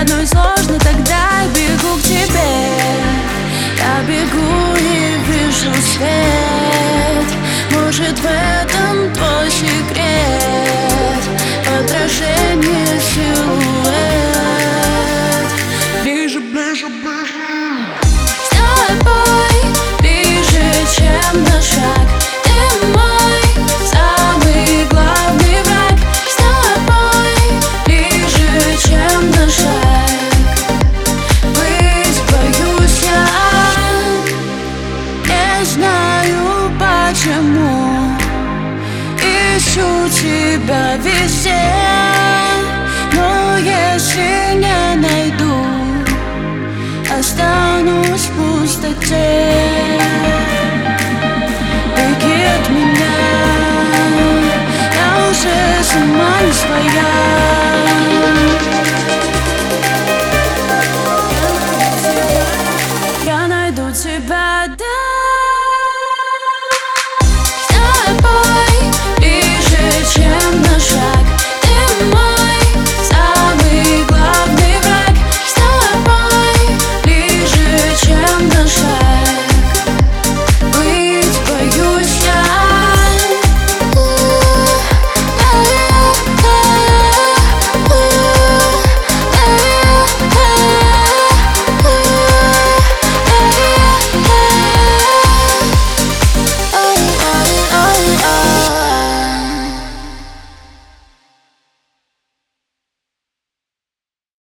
но и сложно, тогда я бегу к тебе. Я бегу и вижу свет. Может, в этом твой секрет, отражение, силуэт. Ближе, ближе, ближе. С тобой ближе, чем на шаг. Ты мой самый главный враг. С тобой ближе, чем на шаг. Быть боюсь я, не знаю почему. Ищу тебя везде, но если не найду, останусь в пустоте. Беги от меня, я уже сама не своя.